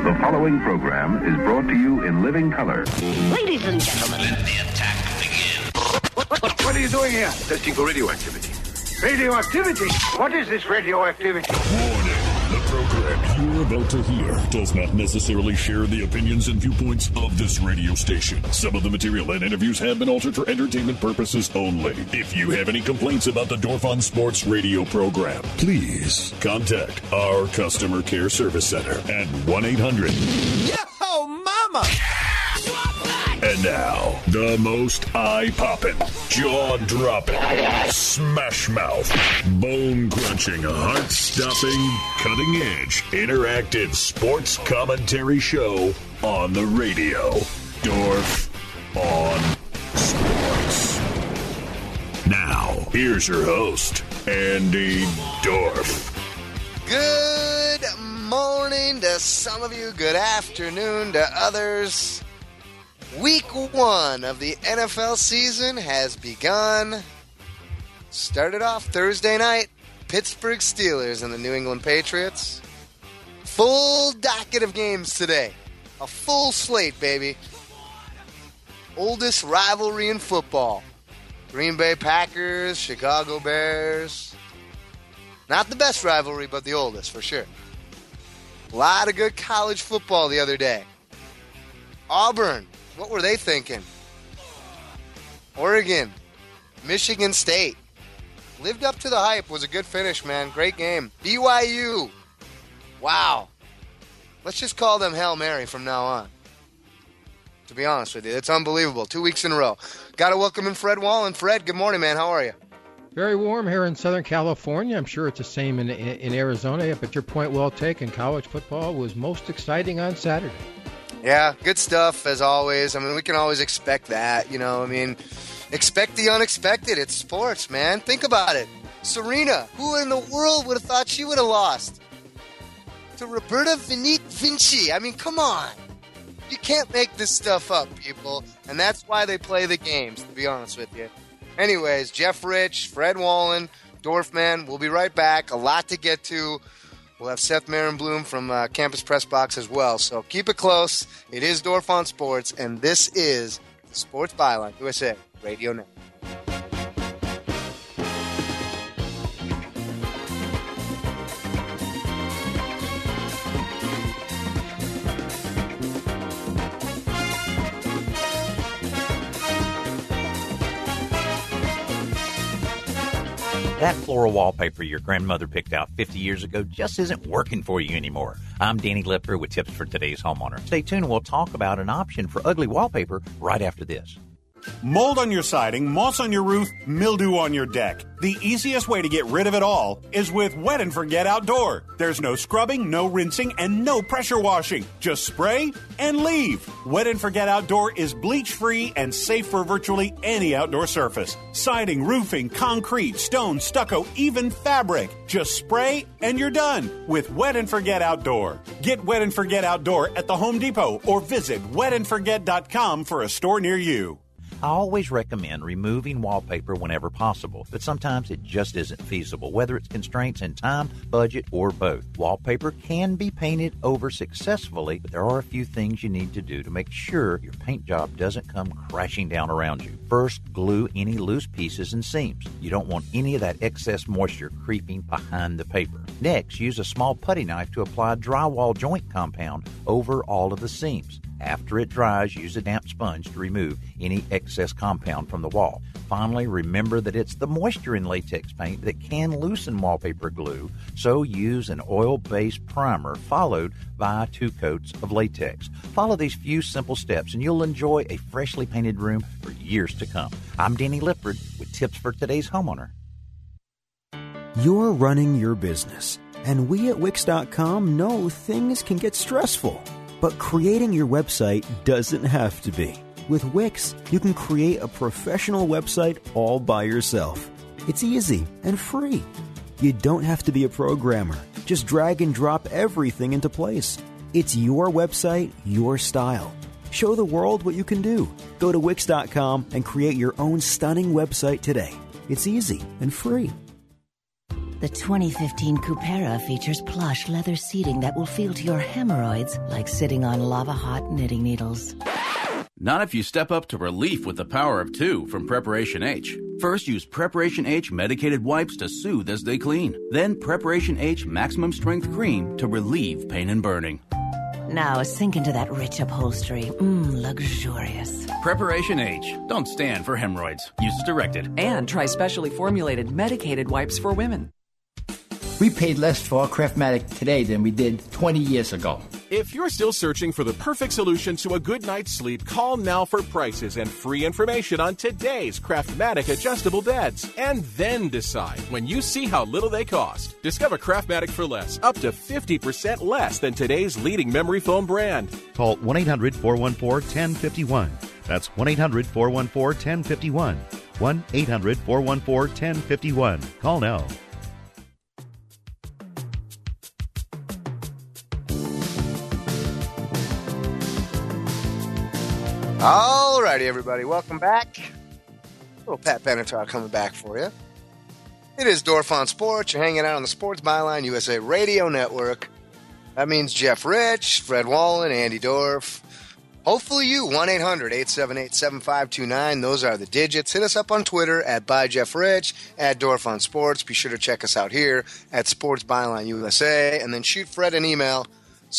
The following program is brought to you in living color. Ladies and gentlemen, let the attack begin. What are you doing here? Testing for radioactivity. Radioactivity? What is this radioactivity? Warning. The program you're about to hear does not necessarily share the opinions and viewpoints of this radio station. Some of the material and interviews have been altered for entertainment purposes only. If you have any complaints about the Dorf on Sports radio program, please contact our customer care service center at 1-800. Yo, mama! And now, the most eye-popping, jaw-dropping, smash-mouth, bone-crunching, heart-stopping, cutting-edge, interactive sports commentary show on the radio. Dorf on Sports. Now, here's your host, Andy Dorf. Good morning to some of you. Good afternoon to others. Week 1 of the NFL season has begun. Started off Thursday night, Pittsburgh Steelers and the New England Patriots. Full docket of games today. A full slate, baby. Oldest rivalry in football. Green Bay Packers, Chicago Bears. Not the best rivalry, but the oldest, for sure. A lot of good college football the other day. Auburn. What were they thinking? Oregon, Michigan State. Lived up to the hype. Was a good finish, man. Great game. BYU. Wow. Let's just call them Hail Mary from now on. To be honest with you, it's unbelievable. 2 weeks in a row. Got to welcome in Fred Wallen. Fred, good morning, man. How are you? Very warm here in Southern California. I'm sure it's the same in Arizona, but your point well taken. College football was most exciting on Saturday. Yeah, good stuff, as always. I mean, we can always expect that, you know. I mean, expect the unexpected. It's sports, man. Think about it. Serena, who in the world would have thought she would have lost? To Roberta Vinci. I mean, come on. You can't make this stuff up, people. And that's why they play the games, to be honest with you. Anyways, Jeff Rich, Fred Wallen, Dorfman. We'll be right back. A lot to get to. We'll have Seth Marenblum from Campus Press Box as well. So keep it close. It is Dorf on Sports, and this is Sports Byline USA Radio Network. That floral wallpaper your grandmother picked out 50 years ago just isn't working for you anymore. I'm Danny Lipper with tips for today's homeowner. Stay tuned and we'll talk about an option for ugly wallpaper right after this. Mold on your siding, moss on your roof, mildew on your deck. The easiest way to get rid of it all is with Wet and Forget Outdoor. There's no scrubbing, no rinsing, and no pressure washing. Just spray and leave. Wet and Forget Outdoor is bleach-free and safe for virtually any outdoor surface. Siding, roofing, concrete, stone, stucco, even fabric. Just spray and you're done with Wet and Forget Outdoor. Get Wet and Forget Outdoor at the Home Depot or visit wetandforget.com for a store near you. I always recommend removing wallpaper whenever possible, but sometimes it just isn't feasible, whether it's constraints in time, budget, or both. Wallpaper can be painted over successfully, but there are a few things you need to do to make sure your paint job doesn't come crashing down around you. First, glue any loose pieces and seams. You don't want any of that excess moisture creeping behind the paper. Next, use a small putty knife to apply drywall joint compound over all of the seams. After it dries, use a damp sponge to remove any excess compound from the wall. Finally, remember that it's the moisture in latex paint that can loosen wallpaper glue, so use an oil-based primer followed by 2 coats of latex. Follow these few simple steps and you'll enjoy a freshly painted room for years to come. I'm Danny Lippard with tips for today's homeowner. You're running your business, and we at Wix.com know things can get stressful. But creating your website doesn't have to be. With Wix, you can create a professional website all by yourself. It's easy and free. You don't have to be a programmer. Just drag and drop everything into place. It's your website, your style. Show the world what you can do. Go to Wix.com and create your own stunning website today. It's easy and free. The 2015 Cupera features plush leather seating that will feel to your hemorrhoids like sitting on lava-hot knitting needles. Not if you step up to relief with the power of 2 from Preparation H. First, use Preparation H medicated wipes to soothe as they clean. Then Preparation H Maximum Strength Cream to relieve pain and burning. Now sink into that rich upholstery. Luxurious. Preparation H. Don't stand for hemorrhoids. Use as directed. And try specially formulated medicated wipes for women. We paid less for our Craftmatic today than we did 20 years ago. If you're still searching for the perfect solution to a good night's sleep, call now for prices and free information on today's Craftmatic adjustable beds. And then decide when you see how little they cost. Discover Craftmatic for less, up to 50% less than today's leading memory foam brand. Call 1-800-414-1051. That's 1-800-414-1051. 1-800-414-1051. Call now. All righty, everybody. Welcome back. Little Pat Benatar coming back for you. It is Dorf on Sports. You're hanging out on the Sports Byline USA Radio Network. That means Jeff Rich, Fred Wallen, Andy Dorf. Hopefully you, 1-800-878-7529. Those are the digits. Hit us up on Twitter at @ByJeffRich, at Dorf on Sports. Be sure to check us out here at Sports Byline USA. And then shoot Fred an email,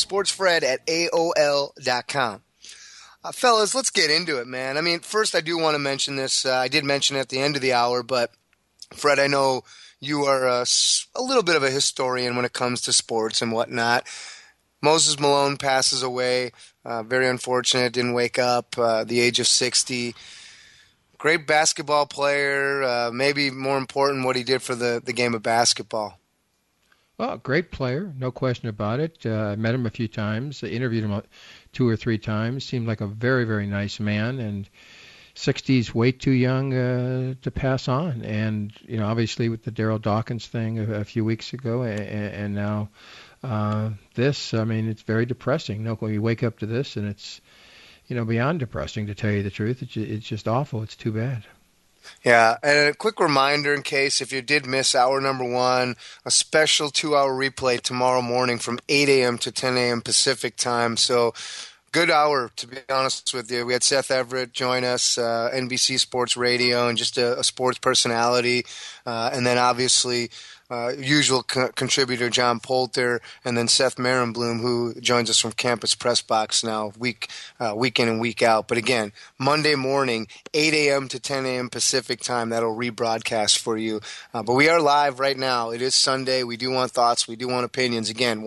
sportsfred@aol.com. Fellas, let's get into it, man. I mean, first I do want to mention this. I did mention it at the end of the hour, but Fred, I know you are a little bit of a historian when it comes to sports and whatnot. Moses Malone passes away. Very unfortunate. Didn't wake up. The age of 60. Great basketball player. Maybe more important, what he did for the game of basketball. Well, great player, no question about it. I met him a few times, interviewed him 2 or 3 times. Seemed like a very, very nice man, and 60's way too young to pass on. And, you know, obviously with the Daryl Dawkins thing a few weeks ago, and now this, I mean, it's very depressing. No, when you wake up to this, and it's, you know, beyond depressing, to tell you the truth. It's just awful. It's too bad. Yeah, and a quick reminder in case if you did miss hour number 1, a special 2-hour replay tomorrow morning from 8 a.m. to 10 a.m. Pacific time. So good hour, to be honest with you. We had Seth Everett join us, NBC Sports Radio, and just a sports personality. And then obviously usual contributor John Poulter, and then Seth Marenblum, who joins us from Campus Press Box now, week in and week out. But again, Monday morning, 8 a.m. to 10 a.m. Pacific time, that'll rebroadcast for you. But we are live right now. It is Sunday. We do want thoughts. We do want opinions. Again,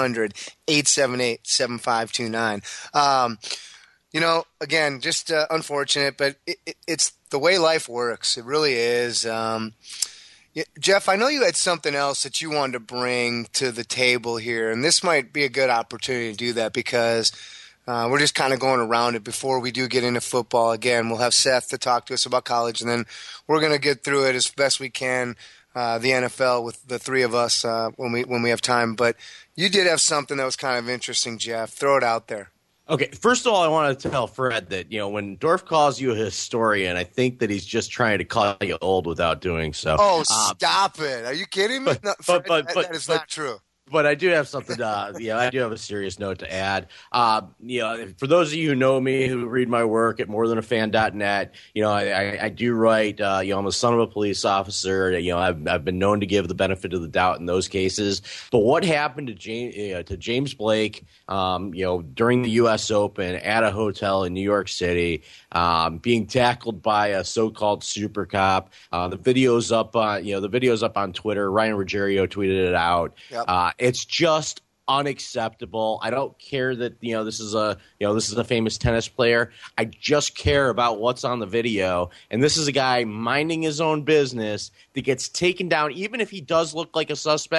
1-800-878-7529. You know, again, just unfortunate, but it's the way life works. It really is. Jeff, I know you had something else that you wanted to bring to the table here, and this might be a good opportunity to do that because we're just kind of going around it before we do get into football. Again, we'll have Seth to talk to us about college, and then we're going to get through it as best we can, the NFL with the three of us when we have time. But you did have something that was kind of interesting, Jeff. Throw it out there. Okay, first of all, I want to tell Fred that, you know, when Dorf calls you a historian, I think that he's just trying to call you old without doing so. Oh, stop it. Are you kidding me? No, Fred, that is not true. But I do have something I do have a serious note to add. You know, for those of you who know me, who read my work at morethanafan.net, you know, I do write, you know, I'm a son of a police officer. You know, I've been known to give the benefit of the doubt in those cases. But what happened to James Blake, you know, during the U.S. Open at a hotel in New York City, being tackled by a so-called super cop. The video's up on Twitter. Ryan Ruggiero tweeted it out. Yep. It's just unacceptable. I don't care that, you know, this is a famous tennis player. I just care about what's on the video. And this is a guy minding his own business that gets taken down. Even if he does look like a suspect,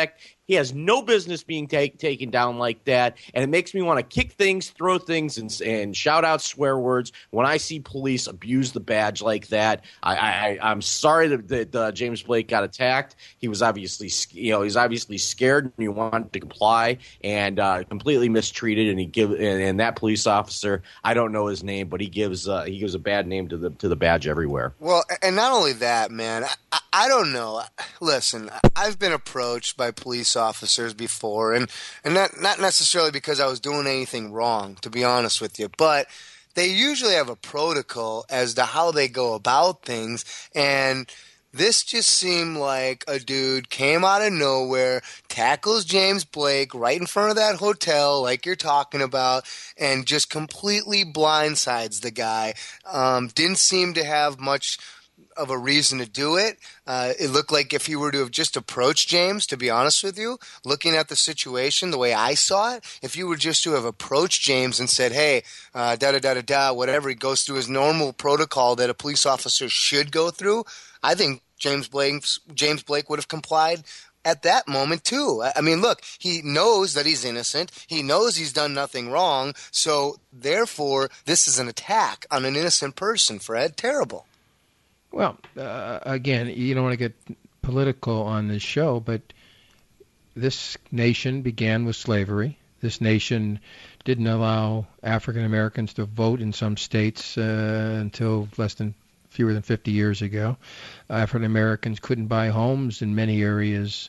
He has no business being taken down like that, and it makes me want to kick things, throw things, and shout out swear words when I see police abuse the badge like that. I'm sorry that James Blake got attacked. He was obviously scared and he wanted to comply, and completely mistreated. And that police officer, I don't know his name, but he gives a bad name to the badge everywhere. Well, and not only that, man. I don't know. Listen, I've been approached by police officers before, and not necessarily because I was doing anything wrong, to be honest with you, but they usually have a protocol as to how they go about things, and this just seemed like a dude came out of nowhere, tackles James Blake right in front of that hotel like you're talking about, and just completely blindsides the guy. Didn't seem to have much of a reason to do it. It looked like if he were to have just approached James, to be honest with you, looking at the situation the way I saw it, if you were just to have approached James and said, hey, whatever, he goes through his normal protocol that a police officer should go through, I think James Blake would have complied at that moment too. I mean, look, he knows that he's innocent. He knows he's done nothing wrong. So therefore, this is an attack on an innocent person, Fred. Terrible. Well, again, you don't want to get political on this show, but this nation began with slavery. This nation didn't allow African Americans to vote in some states until fewer than 50 years ago. African Americans couldn't buy homes in many areas.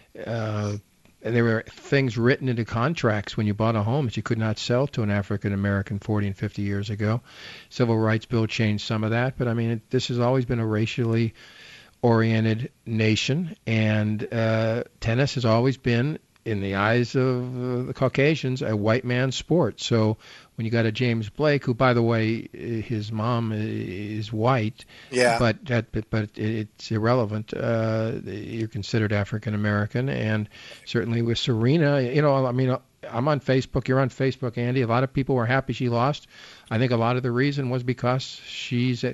And there were things written into contracts when you bought a home that you could not sell to an African American 40 and 50 years ago. Civil Rights Bill changed some of that, but I mean, this has always been a racially oriented nation, and tennis has always been, in the eyes of the Caucasians, a white man's sport. So when you got a James Blake, who, by the way, his mom is white, yeah, but it's irrelevant. You're considered African American, and certainly with Serena, I mean, I'm on Facebook. You're on Facebook, Andy. A lot of people were happy she lost. I think a lot of the reason was because she's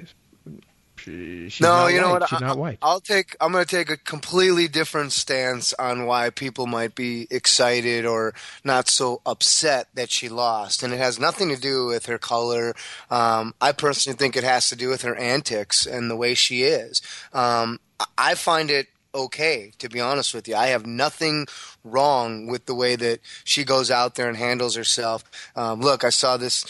no, you know what? She's not white. I'm going to take a completely different stance on why people might be excited or not so upset that she lost, and it has nothing to do with her color. I personally think it has to do with her antics and the way she is. I find it okay, to be honest with you. I have nothing wrong with the way that she goes out there and handles herself. Look, I saw this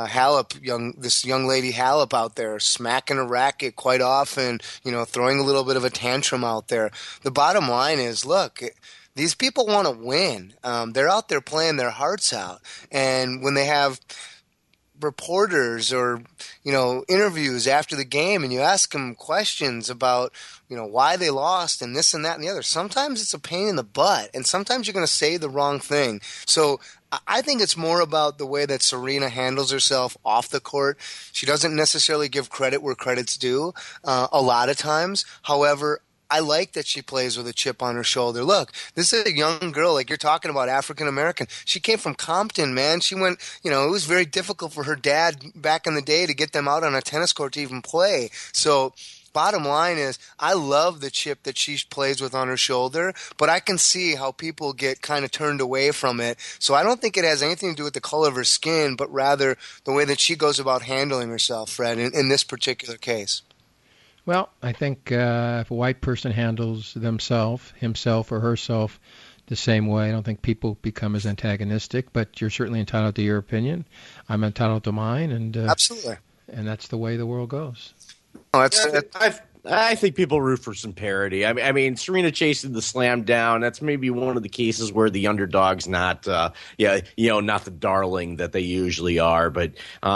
young lady Halep out there smacking a racket quite often, throwing a little bit of a tantrum out there. The bottom line is, look, these people want to win. They're out there playing their hearts out, and when they have reporters or interviews after the game and you ask them questions about why they lost and this and that and the other, sometimes it's a pain in the butt, and sometimes you're going to say the wrong thing. So I think it's more about the way that Serena handles herself off the court. She doesn't necessarily give credit where credit's due a lot of times. However, I like that she plays with a chip on her shoulder. Look, this is a young girl, like you're talking about, African American. She came from Compton, man. She went, it was very difficult for her dad back in the day to get them out on a tennis court to even play. So bottom line is, I love the chip that she plays with on her shoulder, but I can see how people get kind of turned away from it. So I don't think it has anything to do with the color of her skin, but rather the way that she goes about handling herself, Fred, in this particular case. Well, I think if a white person handles himself or herself the same way, I don't think people become as antagonistic, but you're certainly entitled to your opinion. I'm entitled to mine, and absolutely. And that's the way the world goes. Oh, I think people root for some parity. I mean, Serena chasing the slam down. That's maybe one of the cases where the underdog's not, not the darling that they usually are. But,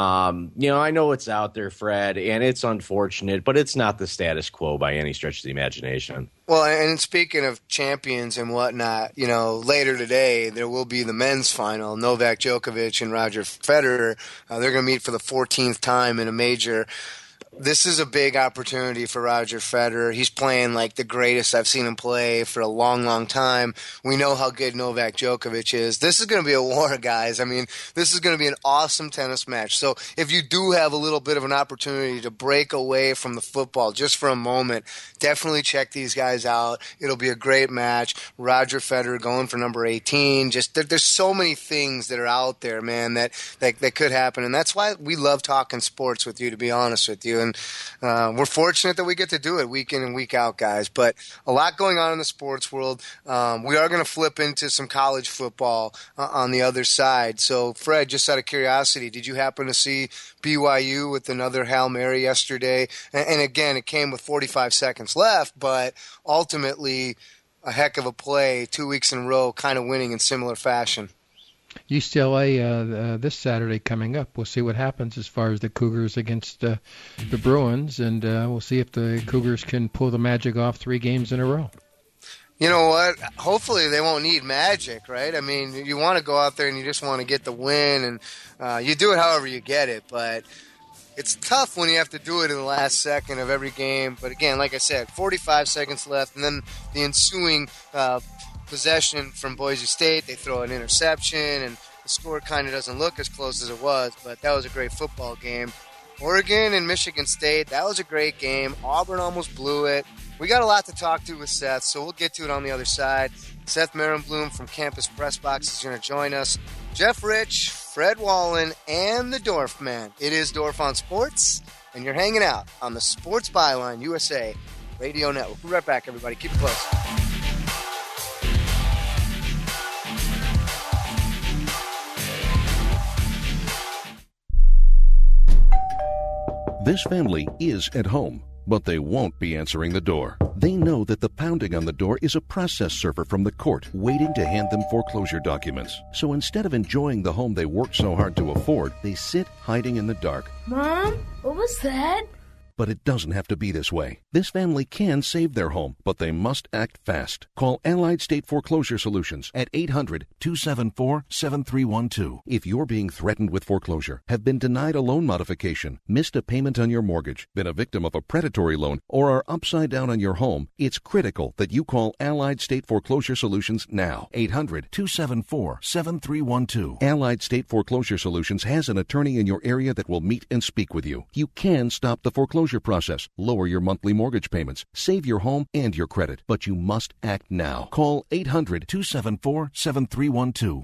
I know it's out there, Fred, and it's unfortunate, but it's not the status quo by any stretch of the imagination. Well, and speaking of champions and whatnot, later today there will be the men's final. Novak Djokovic and Roger Federer. They're going to meet for the 14th time in a major This is a big opportunity for Roger Federer. He's playing like the greatest I've seen him play for a long, long time. We know how good Novak Djokovic is. This is going to be a war, guys. I mean, this is going to be an awesome tennis match. So if you do have a little bit of an opportunity to break away from the football just for a moment, definitely check these guys out. It'll be a great match. Roger Federer going for number 18. Just there's so many things that are out there, man, that could happen. And that's why we love talking sports with you, to be honest with you. And we're fortunate that we get to do it week in and week out, guys. But a lot going on in the sports world. We are going to flip into some college football on the other side. So, Fred, just out of curiosity, did you happen to see BYU with another Hail Mary yesterday? And again, it came with 45 seconds left, but ultimately a heck of a play 2 weeks in a row, kind of winning in similar fashion. UCLA this Saturday coming up. We'll see what happens as far as the Cougars against the Bruins, and we'll see if the Cougars can pull the magic off 3 games in a row. You know what? Hopefully they won't need magic, right? I mean, you want to go out there and you just want to get the win, and you do it however you get it, but it's tough when you have to do it in the last second of every game. But again, like I said, 45 seconds left, and then the ensuing possession from Boise State, they throw an interception, and the score kind of doesn't look as close as it was, but that was a great football game. Oregon and Michigan State, that was a great game. Auburn almost blew it. We got a lot to talk to with Seth, so we'll get to it on the other side. Seth Marenblum from Campus Press Box is going to join us. Jeff Rich, Fred Wallen, and the Dorf Man. It is Dorf on Sports, and you're hanging out on the Sports Byline USA Radio Network. We'll be right back, everybody. Keep it close. This family is at home, but they won't be answering the door. They know that the pounding on the door is a process server from the court waiting to hand them foreclosure documents. So instead of enjoying the home they worked so hard to afford, they sit hiding in the dark. Mom, what was that? But it doesn't have to be this way. This family can save their home, but they must act fast. Call Allied State Foreclosure Solutions at 800-274-7312. If you're being threatened with foreclosure, have been denied a loan modification, missed a payment on your mortgage, been a victim of a predatory loan, or are upside down on your home, it's critical that you call Allied State Foreclosure Solutions now. 800-274-7312. Allied State Foreclosure Solutions has an attorney in your area that will meet and speak with you. You can stop the foreclosure process, lower your monthly mortgage payments, save your home and your credit, but you must act now. Call 800-274-7312.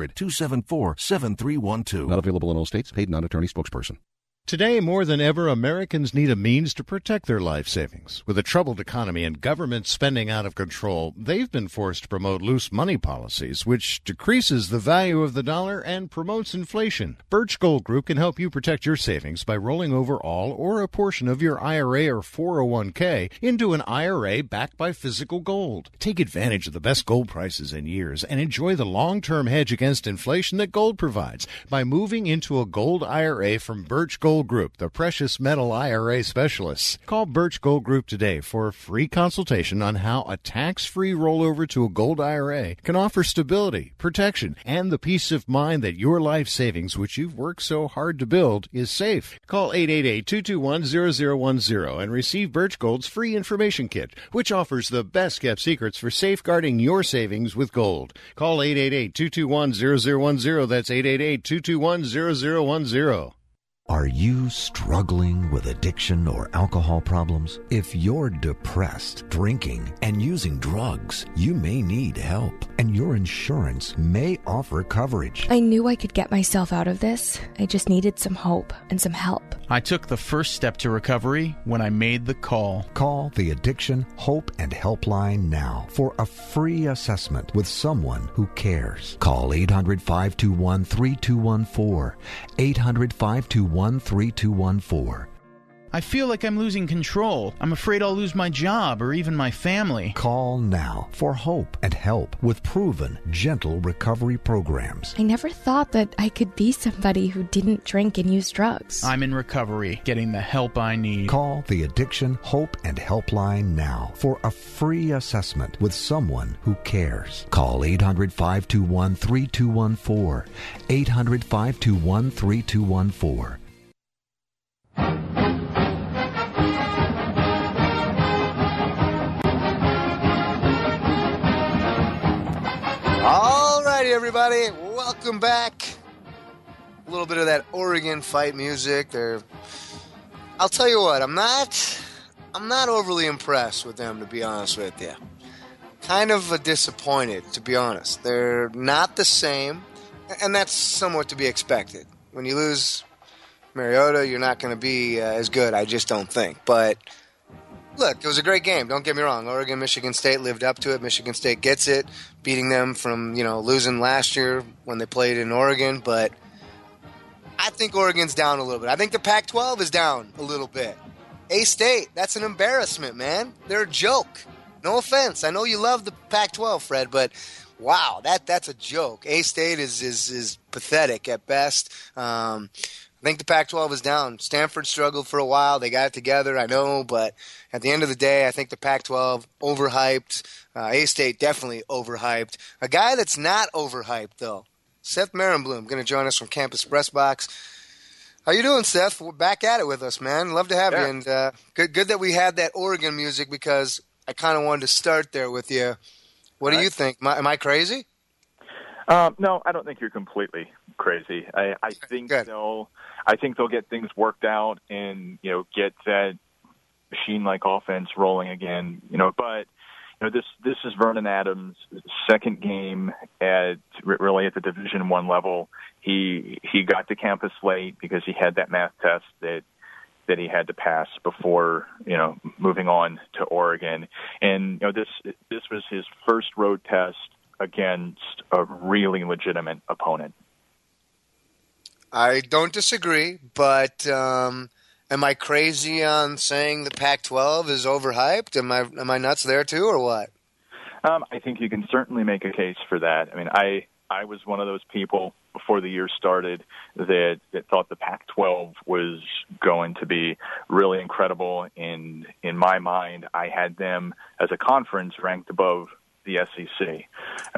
800-274-7312. Not available in all states. Paid non-attorney spokesperson. Today, more than ever, Americans need a means to protect their life savings. With a troubled economy and government spending out of control, they've been forced to promote loose money policies, which decreases the value of the dollar and promotes inflation. Birch Gold Group can help you protect your savings by rolling over all or a portion of your IRA or 401k into an IRA backed by physical gold. Take advantage of the best gold prices in years and enjoy the long-term hedge against inflation that gold provides by moving into a gold IRA from Birch Gold Group, the precious metal IRA specialists. Call Birch Gold Group today for a free consultation on how a tax-free rollover to a gold IRA can offer stability, protection, and the peace of mind that your life savings, which you've worked so hard to build, is safe. Call 888-221-0010 and receive Birch Gold's free information kit, which offers the best-kept secrets for safeguarding your savings with gold. Call 888-221-0010. That's 888-221-0010. Are you struggling with addiction or alcohol problems? If you're depressed, drinking, and using drugs, you may need help, and your insurance may offer coverage. I knew I could get myself out of this. I just needed some hope and some help. I took the first step to recovery when I made the call. Call the Addiction Hope and Helpline now for a free assessment with someone who cares. Call 800-521-3214. 800-521-3214. I feel like I'm losing control. I'm afraid I'll lose my job or even my family. Call now for hope and help with proven, gentle recovery programs. I never thought that I could be somebody who didn't drink and use drugs. I'm in recovery, getting the help I need. Call the Addiction Hope and Helpline now for a free assessment with someone who cares. Call 800-521-3214. 800-521-3214. everybody. Welcome back. A little bit of that Oregon fight music there. I'll tell you what, I'm not overly impressed with them, to be honest with you. Kind of disappointed, to be honest. They're not the same, and that's somewhat to be expected. When you lose Mariota, you're not going to be as good, I just don't think. But look, it was a great game. Don't get me wrong. Oregon, Michigan State lived up to it. Michigan State gets it, beating them from, losing last year when they played in Oregon. But I think Oregon's down a little bit. I think the Pac-12 is down a little bit. A-State, that's an embarrassment, man. They're a joke. No offense. I know you love the Pac-12, Fred, but wow, that's a joke. A-State is pathetic at best. I think the Pac-12 is down. Stanford struggled for a while. They got it together, I know, but at the end of the day, I think the Pac-12 overhyped. A-State definitely overhyped. A guy that's not overhyped, though, Seth Marenblum, going to join us from Campus Press Box. How you doing, Seth? We're back at it with us, man. Love to have you. And good that we had that Oregon music because I kind of wanted to start there with you. What do you think? Am I crazy? No, I don't think you're completely crazy. I think they'll get things worked out and get that machine-like offense rolling again. But this is Vernon Adams' second game at the Division I level. He got to campus late because he had that math test that he had to pass before moving on to Oregon. And this was his first road test against a really legitimate opponent. I don't disagree, but am I crazy on saying the Pac-12 is overhyped? Am I nuts there too, or what? I think you can certainly make a case for that. I mean, I was one of those people before the year started that thought the Pac-12 was going to be really incredible. In my mind, I had them as a conference ranked above the SEC.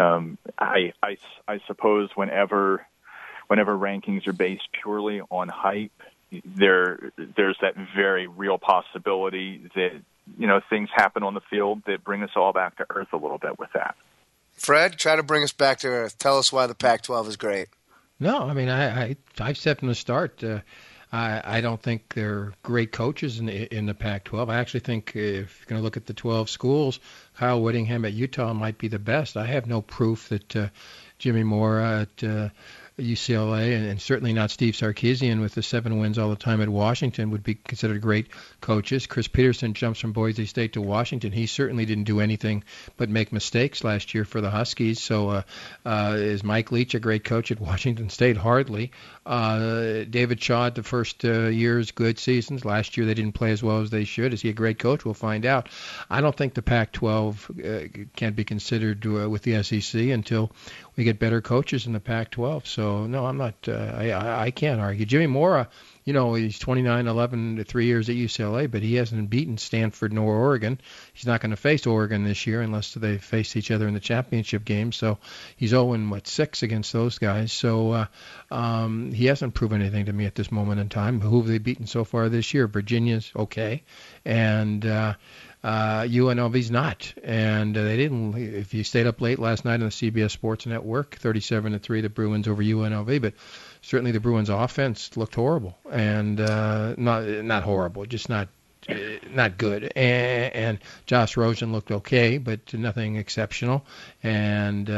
I suppose whenever rankings are based purely on hype, there's that very real possibility that things happen on the field that bring us all back to earth a little bit with that. Fred, try to bring us back to earth. Tell us why the Pac-12 is great. No, I mean I've said from the start. I don't think they're great coaches in the Pac-12. I actually think if you're going to look at the 12 schools, Kyle Whittingham at Utah might be the best. I have no proof that Jimmy Mora at UCLA and certainly not Steve Sarkisian with the 7 wins all the time at Washington would be considered great coaches. Chris Peterson jumps from Boise State to Washington. He certainly didn't do anything but make mistakes last year for the Huskies. So is Mike Leach a great coach at Washington State? Hardly. David Shaw, the first year's good seasons. Last year they didn't play as well as they should. Is he a great coach? We'll find out. I don't think the Pac-12 can be considered with the SEC until we get better coaches in the Pac-12. So, no, I'm not. I can't argue. Jimmy Mora, he's 29-11 to 3 years at UCLA, but he hasn't beaten Stanford nor Oregon. He's not going to face Oregon this year unless they face each other in the championship game. So he's 0-6 against those guys. So he hasn't proven anything to me at this moment in time. Who have they beaten so far this year? Virginia's okay, and UNLV's not, and they didn't. If you stayed up late last night on the CBS Sports Network, 37-3 the Bruins over UNLV, but certainly the Bruins' offense looked horrible, and not horrible, just not good. And Josh Rosen looked okay, but nothing exceptional. And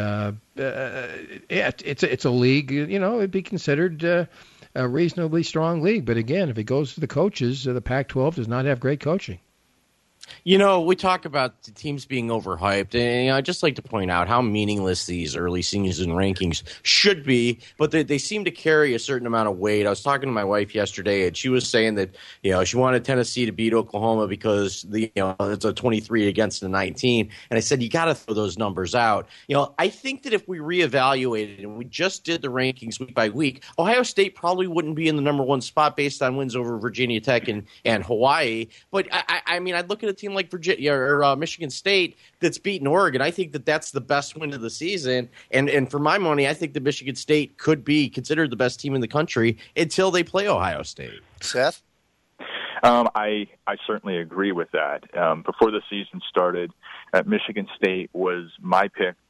it's a league. It'd be considered a reasonably strong league. But again, if it goes to the coaches, the Pac-12 does not have great coaching. We talk about the teams being overhyped, and I'd just like to point out how meaningless these early season rankings should be, but they seem to carry a certain amount of weight. I was talking to my wife yesterday, and she was saying that she wanted Tennessee to beat Oklahoma because it's a 23 against the 19, and I said you got to throw those numbers out. I think that if we reevaluated and we just did the rankings week by week, Ohio State probably wouldn't be in the number 1 spot based on wins over Virginia Tech and Hawaii. But I mean, I'd look at a team like Virginia or Michigan State that's beaten Oregon. I think that's the best win of the season. And for my money, I think that Michigan State could be considered the best team in the country until they play Ohio State. Seth? I certainly agree with that. Before the season started, Michigan State was my pick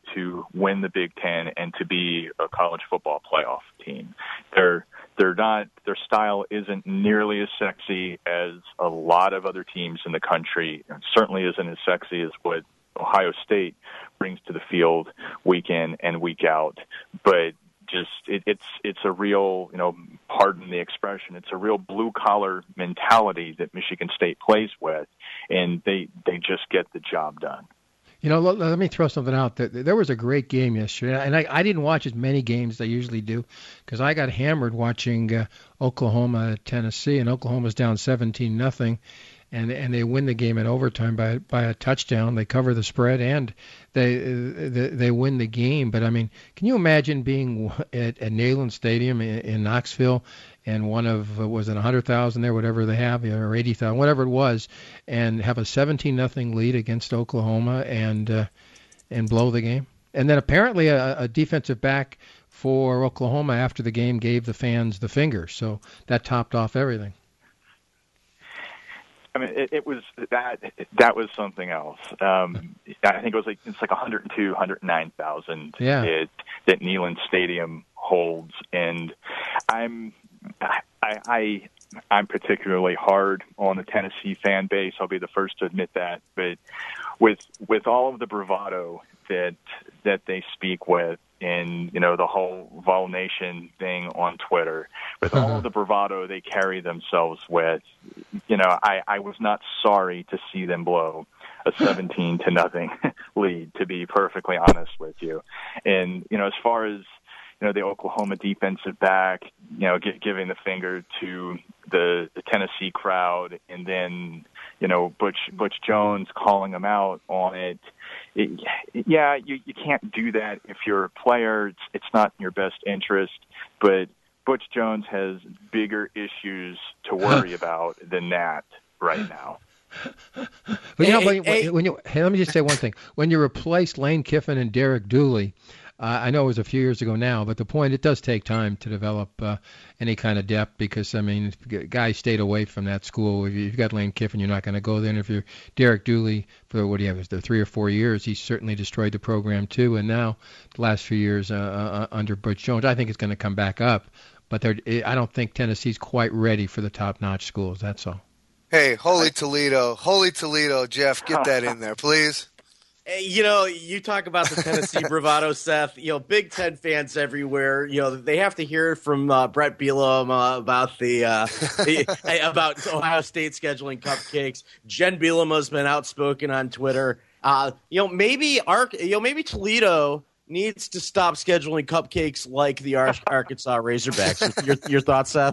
to win the Big Ten and to be a college football playoff team. Their style isn't nearly as sexy as a lot of other teams in the country. It certainly isn't as sexy as what Ohio State brings to the field week in and week out. But it's a real, pardon the expression, it's a real blue collar mentality that Michigan State plays with, and they just get the job done. Let me throw something out. There was a great game yesterday, and I didn't watch as many games as I usually do because I got hammered watching Oklahoma at Tennessee, and Oklahoma's down 17-0, and they win the game in overtime by a touchdown. They cover the spread and they win the game. But I mean, can you imagine being at Neyland Stadium in Knoxville and one of 100,000 there, whatever they have, or 80,000, whatever it was, and have a 17-0 lead against Oklahoma and blow the game? And then apparently a defensive back for Oklahoma after the game gave the fans the finger, so that topped off everything. I mean, it was that was something else. I think it's like 109,000 that Neyland Stadium holds, and I'm particularly hard on the Tennessee fan base. I'll be the first to admit that. But with all of the bravado that they speak with, in the whole Vol Nation thing on Twitter, with all of the bravado they carry themselves with, I was not sorry to see them blow a 17-0 lead, to be perfectly honest with you. And as far as the Oklahoma defensive back, giving the finger to the Tennessee crowd, and then Butch Jones calling them out on it. You can't do that if you're a player. It's not in your best interest. But Butch Jones has bigger issues to worry about than that right now. Let me just say one thing. When you replace Lane Kiffin and Derek Dooley, I know it was a few years ago now, but the point, it does take time to develop any kind of depth because, I mean, guys stayed away from that school. If you've got Lane Kiffin, you're not going to go there. And if you're Derek Dooley, for what do you have, the 3 or 4 years, he certainly destroyed the program too. And now, the last few years under Butch Jones, I think it's going to come back up. But I don't think Tennessee's quite ready for the top-notch schools, that's all. Hey, Holy Toledo, Jeff, get that in there, please. You talk about the Tennessee bravado, Seth. Big Ten fans everywhere. They have to hear from Brett Bielema about Ohio State scheduling cupcakes. Jen Bielema's been outspoken on Twitter. Maybe Toledo needs to stop scheduling cupcakes like the Arkansas Razorbacks. Your thoughts, Seth?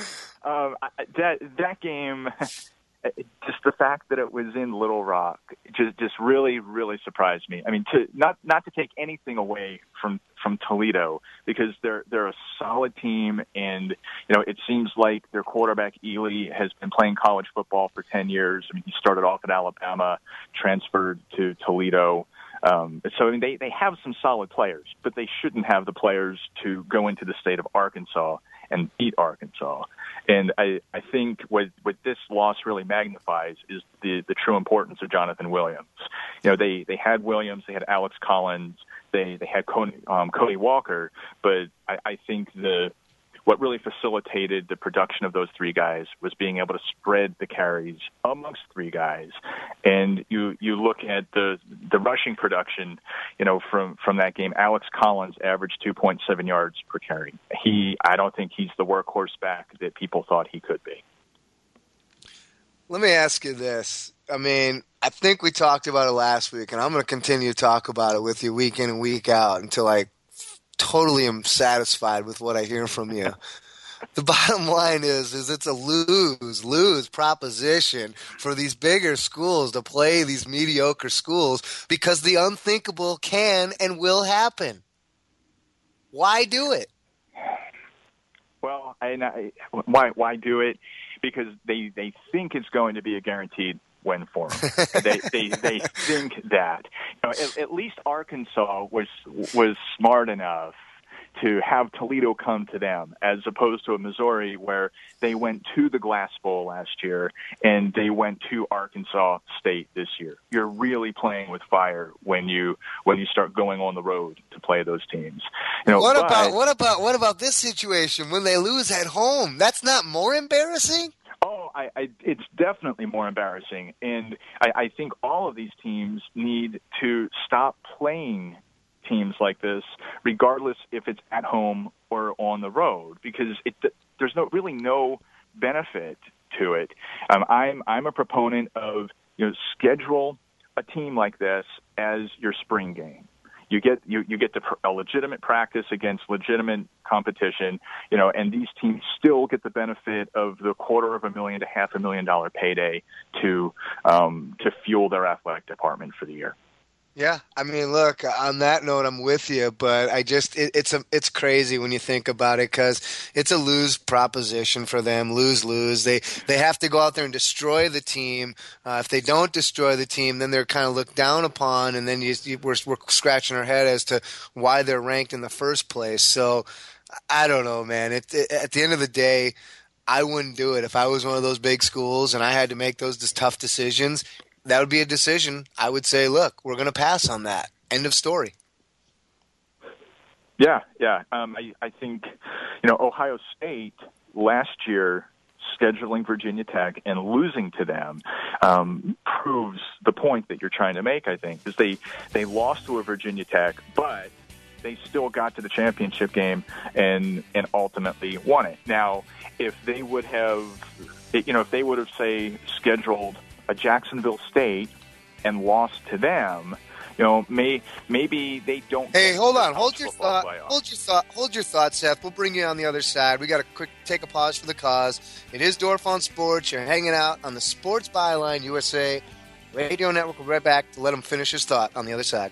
That game. Just the fact that it was in Little Rock just really, really surprised me. I mean, not to take anything away from Toledo, because they're a solid team, and it seems like their quarterback Ely has been playing college football for 10 years. I mean, he started off at Alabama, transferred to Toledo. So I mean, they have some solid players, but they shouldn't have the players to go into the state of Arkansas and beat Arkansas. And I think what this loss really magnifies is the true importance of Jonathan Williams. They had Williams, they had Alex Collins, they had Cody Walker, but I think what really facilitated the production of those three guys was being able to spread the carries amongst three guys. And you look at the rushing production, from that game. Alex Collins averaged 2.7 yards per carry. I don't think he's the workhorse back that people thought he could be. Let me ask you this. I mean, I think we talked about it last week, and I'm going to continue to talk about it with you week in and week out until I totally am satisfied with what I hear from you. The bottom line is it's a lose-lose proposition for these bigger schools to play these mediocre schools because the unthinkable can and will happen. Why do it? Well, why do it? Because they think it's going to be a guaranteed win for them. they think that. At least Arkansas was smart enough to have Toledo come to them, as opposed to a Missouri where they went to the Glass Bowl last year and they went to Arkansas State this year. You're really playing with fire when you start going on the road to play those teams. What about this situation when they lose at home? That's not more embarrassing? Oh, it's definitely more embarrassing, and I think all of these teams need to stop playing teams like this, regardless if it's at home or on the road, because there's really no benefit to it. I'm a proponent of schedule a team like this as your spring game. You get a legitimate practice against legitimate competition, and these teams still get the benefit of the $250,000 to $500,000 payday to fuel their athletic department for the year. Yeah, I mean, look, on that note, I'm with you, but it's crazy when you think about it, because it's a lose proposition for them, lose-lose. They have to go out there and destroy the team. If they don't destroy the team, then they're kind of looked down upon, and then we're scratching our head as to why they're ranked in the first place. So I don't know, man. At the end of the day, I wouldn't do it. If I was one of those big schools and I had to make those just tough decisions, that would be a decision. I would say, look, we're going to pass on that. End of story. Yeah. I think, Ohio State last year scheduling Virginia Tech and losing to them proves the point that you're trying to make, I think, because they lost to a Virginia Tech, but they still got to the championship game and ultimately won it. Now, if they would have, say, scheduled a Jacksonville State and lost to them, maybe they don't. Hey, hold on. Hold your thought, Seth. We'll bring you on the other side. We got to take a pause for the cause. It is Dorf on Sports. You're hanging out on the Sports Byline USA Radio Network. We'll be right back to let him finish his thought on the other side.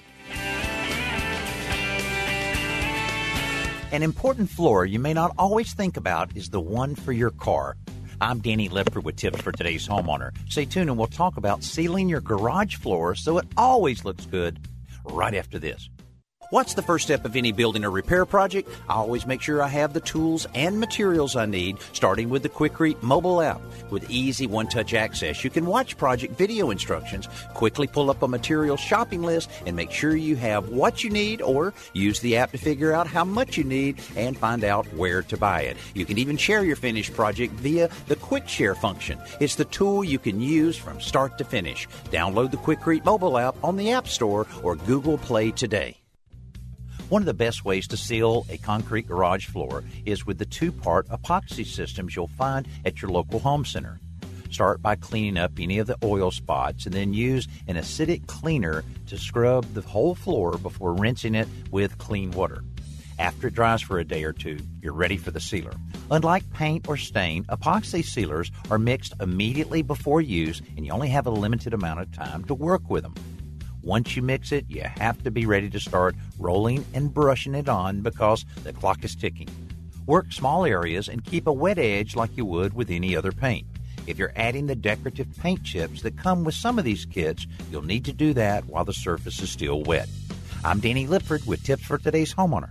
An important floor you may not always think about is the one for your car. I'm Danny Lipford with tips for today's homeowner. Stay tuned and we'll talk about sealing your garage floor so it always looks good right after this. What's the first step of any building or repair project? I always make sure I have the tools and materials I need, starting with the Quikrete mobile app. With easy one-touch access, you can watch project video instructions, quickly pull up a material shopping list, and make sure you have what you need, or use the app to figure out how much you need and find out where to buy it. You can even share your finished project via the Quick Share function. It's the tool you can use from start to finish. Download the Quikrete mobile app on the App Store or Google Play today. One of the best ways to seal a concrete garage floor is with the two-part epoxy systems you'll find at your local home center. Start by cleaning up any of the oil spots and then use an acidic cleaner to scrub the whole floor before rinsing it with clean water. After it dries for a day or two, you're ready for the sealer. Unlike paint or stain, epoxy sealers are mixed immediately before use, and you only have a limited amount of time to work with them. Once you mix it, you have to be ready to start rolling and brushing it on because the clock is ticking. Work small areas and keep a wet edge like you would with any other paint. If you're adding the decorative paint chips that come with some of these kits, you'll need to do that while the surface is still wet. I'm Danny Lipford with tips for today's homeowner.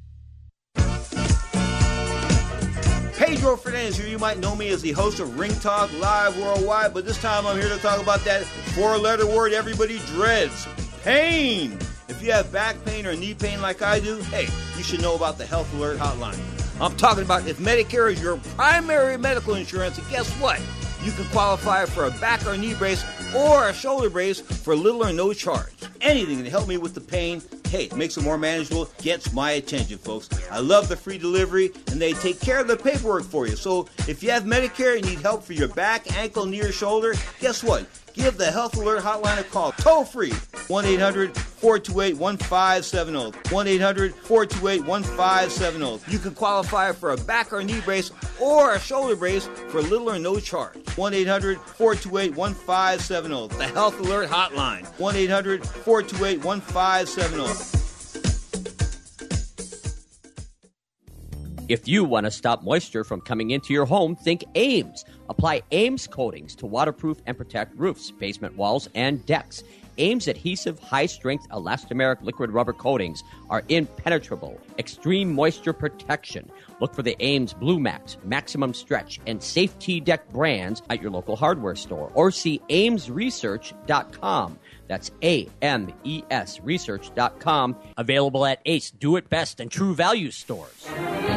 Pedro Fernandez here. You might know me as the host of Ring Talk Live Worldwide, but this time I'm here to talk about that four-letter word everybody dreads, pain. If you have back pain or knee pain like I do, hey, you should know about the Health Alert Hotline. I'm talking about if Medicare is your primary medical insurance, and guess what? You can qualify for a back or knee brace or a shoulder brace for little or no charge. Anything to help me with the pain, hey, it makes it more manageable, gets my attention, folks. I love the free delivery, and they take care of the paperwork for you. So if you have Medicare and need help for your back, ankle, knee, or shoulder, guess what? Give the Health Alert Hotline a call, toll-free, 1-800-428-1570, 1-800-428-1570. You can qualify for a back or knee brace or a shoulder brace for little or no charge. 1-800-428-1570, the Health Alert Hotline, 1-800-428-1570. If you want to stop moisture from coming into your home, think Ames. Apply Ames coatings to waterproof and protect roofs, basement walls, and decks. Ames adhesive high-strength elastomeric liquid rubber coatings are impenetrable. Extreme moisture protection. Look for the Ames Blue Max, Maximum Stretch, and Safety Deck brands at your local hardware store, or see amesresearch.com. That's AMES research.com. Available at Ace, Do It Best, and True Value stores.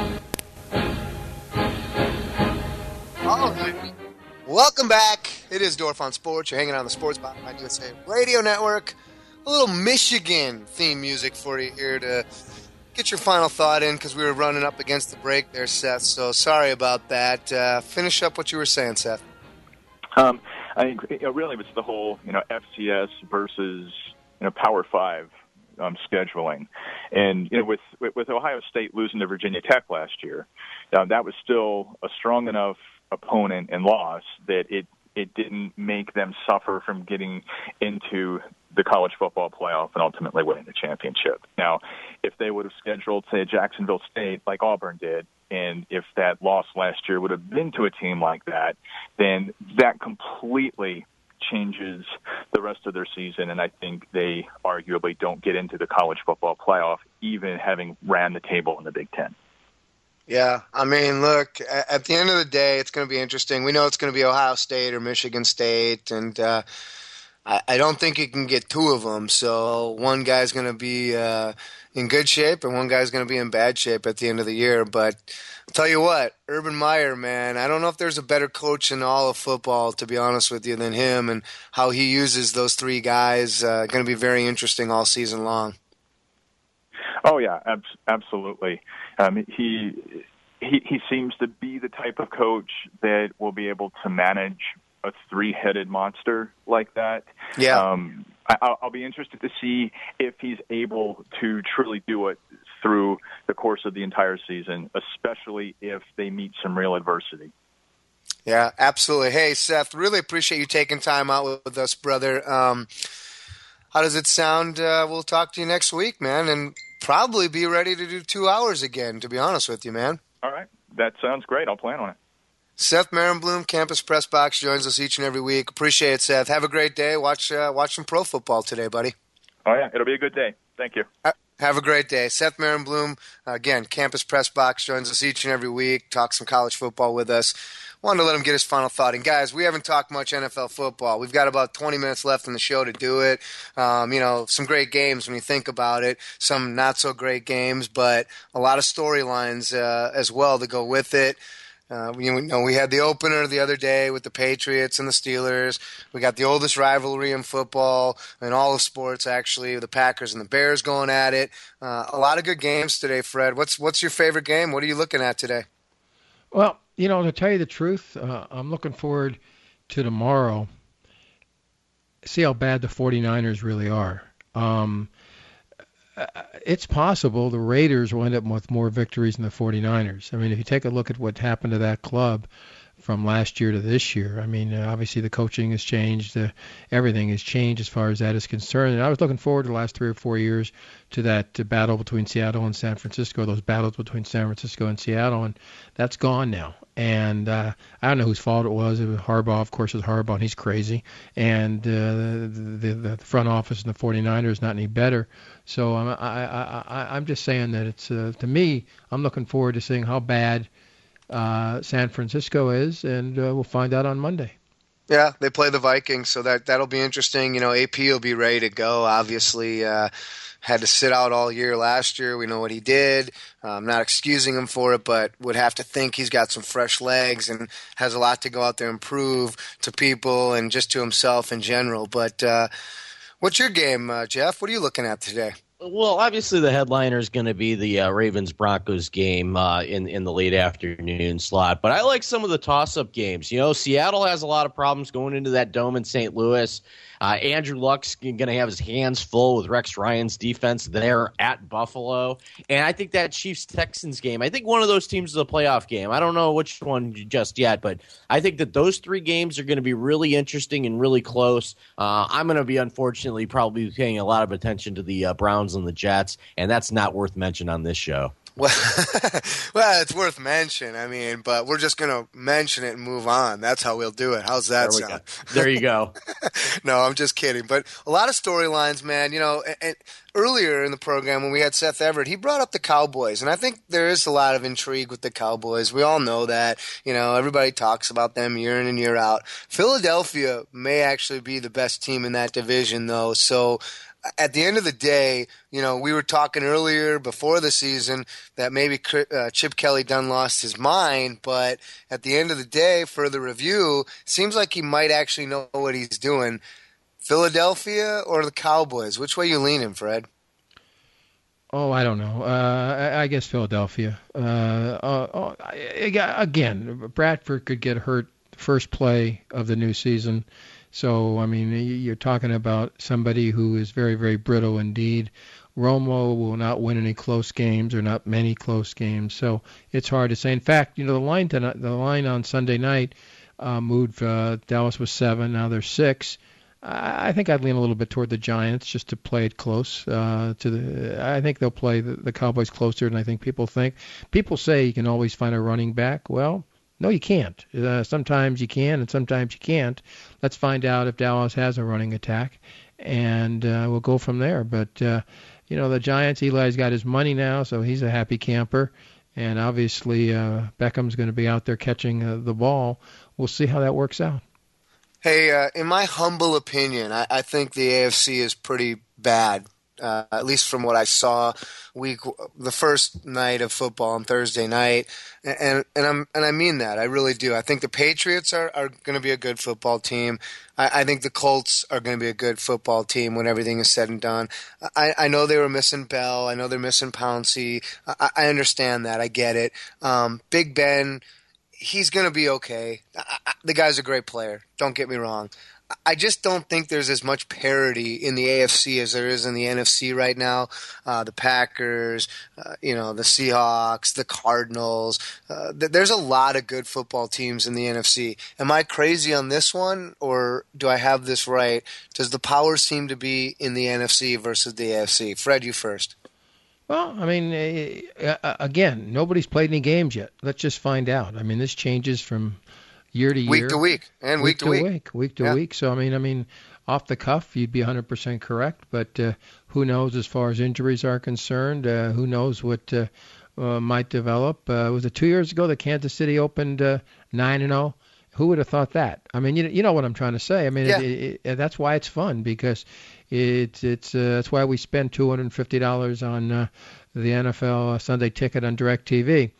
All right. Welcome back. It is Dorf on Sports. You're hanging on the Sports Behind USA Radio Network. A little Michigan theme music for you here to get your final thought in, because we were running up against the break there, Seth. So sorry about that. Finish up what you were saying, Seth. I think really it's the whole FCS versus Power 5 scheduling, and with Ohio State losing to Virginia Tech last year, that was still a strong enough opponent and loss that it didn't make them suffer from getting into the college football playoff and ultimately winning the championship. Now, if they would have scheduled, say, Jacksonville State like Auburn did, and if that loss last year would have been to a team like that, then that completely changes the rest of their season, and I think they arguably don't get into the college football playoff, even having ran the table in the Big Ten. Yeah, I mean, look, at the end of the day, it's going to be interesting. We know it's going to be Ohio State or Michigan State, and I don't think you can get two of them. So one guy's going to be in good shape, and one guy's going to be in bad shape at the end of the year. But I'll tell you what, Urban Meyer, man, I don't know if there's a better coach in all of football, to be honest with you, than him, and how he uses those three guys. Going to be very interesting all season long. Oh yeah, absolutely. He seems to be the type of coach that will be able to manage a three-headed monster like that. Yeah. I'll be interested to see if he's able to truly do it through the course of the entire season, especially if they meet some real adversity. Yeah, absolutely. Hey, Seth, really appreciate you taking time out with us, brother. How does it sound? We'll talk to you next week, man, and probably be ready to do 2 hours again, to be honest with you, man. All right. That sounds great. I'll plan on it. Seth Marenblum, Campus Press Box, joins us each and every week. Appreciate it, Seth. Have a great day. Watch some pro football today, buddy. Oh, yeah. It'll be a good day. Thank you. Have a great day. Seth Marenblum, again, Campus Press Box, joins us each and every week, talks some college football with us. Wanted to let him get his final thought. And, guys, we haven't talked much NFL football. We've got about 20 minutes left in the show to do it. Some great games when you think about it, some not-so-great games, but a lot of storylines as well to go with it. We had the opener the other day with the Patriots and the Steelers. We got the oldest rivalry in football and all of sports, actually, the Packers and the Bears going at it. A lot of good games today, Fred. What's your favorite game? What are you looking at today? Well, to tell you the truth, I'm looking forward to tomorrow. See how bad the 49ers really are. It's possible the Raiders will end up with more victories than the 49ers. I mean, if you take a look at what happened to that club from last year to this year, I mean, obviously the coaching has changed. Everything has changed as far as that is concerned. And I was looking forward to the last 3 or 4 years to that battle between Seattle and San Francisco, those battles between San Francisco and Seattle, and that's gone now. And I don't know whose fault it was. It was Harbaugh, of course, it was Harbaugh, and he's crazy. And the front office and the 49ers not any better. So I'm just saying that it's to me, I'm looking forward to seeing how bad San Francisco is, and we'll find out on Monday. Yeah, they play the Vikings, so that'll be interesting. AP will be ready to go. Obviously, had to sit out all year last year. We know what he did. I'm not excusing him for it, but would have to think he's got some fresh legs and has a lot to go out there and prove to people and just to himself in general. But what's your game, Jeff? What are you looking at today? Well, obviously the headliner is going to be the Ravens-Broncos game in the late afternoon slot. But I like some of the toss-up games. Seattle has a lot of problems going into that dome in St. Louis. Andrew Luck's going to have his hands full with Rex Ryan's defense there at Buffalo. And I think that Chiefs-Texans game, I think one of those teams is a playoff game. I don't know which one just yet, but I think that those 3 games are going to be really interesting and really close. I'm going to be, unfortunately, probably paying a lot of attention to the Browns and the Jets, and that's not worth mention on this show. Well, it's worth mention. I mean, but we're just going to mention it and move on. That's how we'll do it. How's that sound? There you go. No, I'm just kidding. But a lot of storylines, man. And earlier in the program when we had Seth Everett, he brought up the Cowboys. And I think there is a lot of intrigue with the Cowboys. We all know that. Everybody talks about them year in and year out. Philadelphia may actually be the best team in that division, though. So at the end of the day, we were talking earlier before the season that maybe Chip Kelly done lost his mind, but at the end of the day, for the review, seems like he might actually know what he's doing. Philadelphia or the Cowboys? Which way you leaning, Fred? Oh, I don't know. I guess Philadelphia. Again, Bradford could get hurt first play of the new season. So, I mean, you're talking about somebody who is very, very brittle indeed. Romo will not win any close games or not many close games. So it's hard to say. In fact, the line on Sunday night moved. Dallas was 7. Now they're 6. I think I'd lean a little bit toward the Giants just to play it close. I think they'll play the Cowboys closer than I think people think. People say you can always find a running back. Well, no, you can't. Sometimes you can and sometimes you can't. Let's find out if Dallas has a running attack, and we'll go from there. But, the Giants, Eli's got his money now, so he's a happy camper. And obviously Beckham's going to be out there catching the ball. We'll see how that works out. Hey, in my humble opinion, I think the AFC is pretty bad. At least from what I saw the first night of football on Thursday night, and I mean that. I really do. I think the Patriots are going to be a good football team. I think the Colts are going to be a good football team when everything is said and done. I know they were missing Bell. I know they're missing Pouncey. I understand that. I get it. Big Ben, he's going to be okay. The guy's a great player. Don't get me wrong. I just don't think there's as much parity in the AFC as there is in the NFC right now. The Packers, the Seahawks, the Cardinals. There's a lot of good football teams in the NFC. Am I crazy on this one, or do I have this right? Does the power seem to be in the NFC versus the AFC? Fred, you first. Well, I mean, again, nobody's played any games yet. Let's just find out. I mean, this changes from year to year, week to week, and week to week. So I mean, off the cuff, you'd be 100% correct. But who knows as far as injuries are concerned? Who knows what might develop? Was it 2 years ago that Kansas City opened 9-0? Who would have thought that? I mean, you know what I'm trying to say. I mean, that's why it's fun, because that's why we spend $250 on the NFL Sunday Ticket on DirecTV.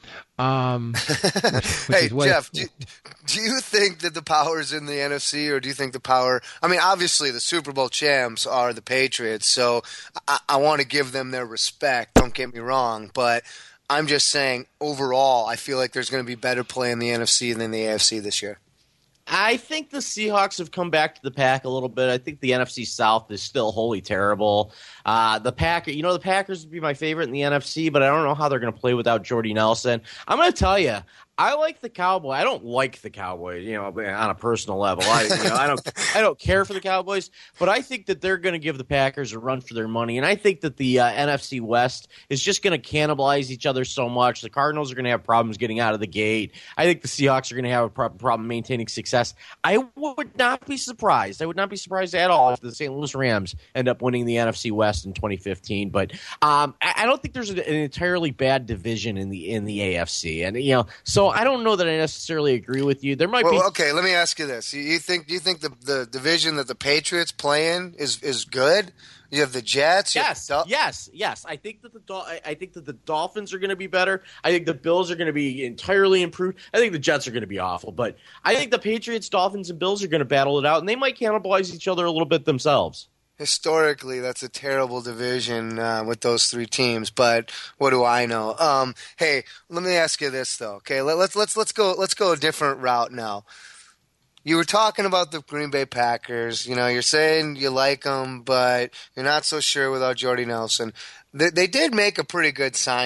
Hey, Jeff, do you think that the power is in the NFC, or do you think the power – I mean, obviously the Super Bowl champs are the Patriots, so I want to give them their respect. Don't get me wrong, but I'm just saying overall I feel like there's going to be better play in the NFC than the AFC this year. I think the Seahawks have come back to the pack a little bit. I think the NFC South is still wholly terrible. The Packers would be my favorite in the NFC, but I don't know how they're going to play without Jordy Nelson. I'm going to tell you, I like the Cowboys. I don't like the Cowboys, on a personal level. I don't care for the Cowboys, but I think that they're going to give the Packers a run for their money, and I think that the NFC West is just going to cannibalize each other so much. The Cardinals are going to have problems getting out of the gate. I think the Seahawks are going to have a problem maintaining success. I would not be surprised. I would not be surprised at all if the St. Louis Rams end up winning the NFC West in 2015. But I don't think there's an entirely bad division in the AFC, and so I don't know that I necessarily agree with you. There might be. Okay, let me ask you this: do you think the division that the Patriots play in is good? You have the Jets. Yes. I think that the Dolphins are going to be better. I think the Bills are going to be entirely improved. I think the Jets are going to be awful, but I think the Patriots, Dolphins, and Bills are going to battle it out, and they might cannibalize each other a little bit themselves. Historically, that's a terrible division with those three teams. But what do I know? Hey, let me ask you this though. Okay, let's go a different route now. You were talking about the Green Bay Packers. You're saying you like them, but you're not so sure without Jordy Nelson. They did make a pretty good sign